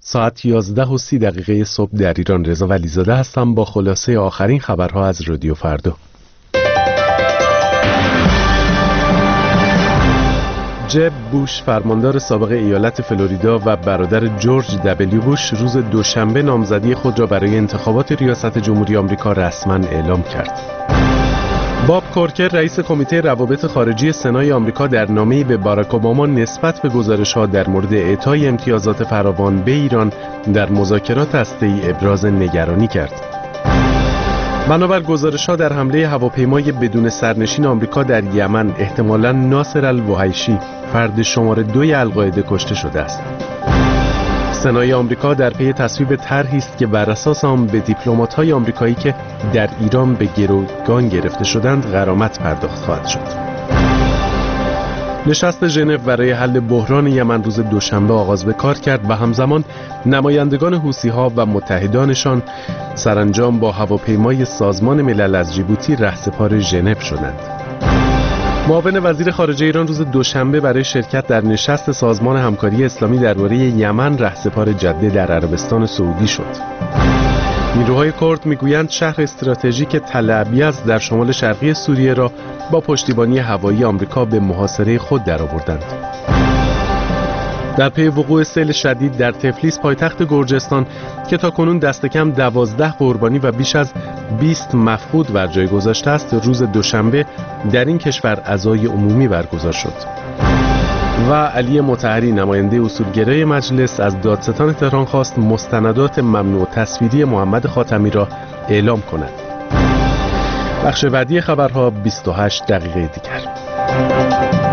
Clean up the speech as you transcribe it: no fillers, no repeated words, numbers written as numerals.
ساعت 11:30 صبح در ایران. رضا ولیزاده هستم با خلاصه آخرین خبرها از رادیو فردا. جب بوش، فرماندار سابق ایالت فلوریدا و برادر جورج دبلیو بوش، روز دوشنبه نامزدی خود را برای انتخابات ریاست جمهوری آمریکا رسما اعلام کرد. باب کورکر، رئیس کمیته روابط خارجی سنای آمریکا، در نامه‌ای به باراک اوباما نسبت به گزارش‌ها در مورد اعطای امتیازات فراوان به ایران در مذاکرات هسته‌ای ابراز نگرانی کرد. بنابر گزارش‌ها در حمله هواپیمای بدون سرنشین آمریکا در یمن، احتمالاً ناصر الوحیشی، فرد شماره 2 القاعده، کشته شده است. سنای آمریکا در پی تصویب طرحی است که بر اساس آن به دیپلمات‌های آمریکایی که در ایران به گروگان گرفته شدند غرامت پرداخت خواهد شد. نشست ژنو برای حل بحران یمن روز دوشنبه آغاز به کار کرد و همزمان نمایندگان حوثی‌ها و متحدانشان سرانجام با هواپیمای سازمان ملل از جیبوتی رهسپار ژنو شدند. معاون وزیر خارجه ایران روز دوشنبه برای شرکت در نشست سازمان همکاری اسلامی درباره یمن رهسپار جده در عربستان سعودی شد. نیروهای کرد میگویند شهر استراتژیک تل ابیض در شمال شرقی سوریه را با پشتیبانی هوایی آمریکا به محاصره خود درآوردند. در پی وقوع سیل شدید در تفلیس، پایتخت گرجستان، که تاکنون دست کم 12 قربانی و بیش از 20 مفقود بر جای گذاشته است، روز دوشنبه در این کشور عزای عمومی برگزار شد و علی مطهری، نماینده اصولگرای مجلس، از دادستان تهران خواست مستندات ممنوع تصویری محمد خاتمی را اعلام کند. بخش بعدی خبرها 28 دقیقه دیگر.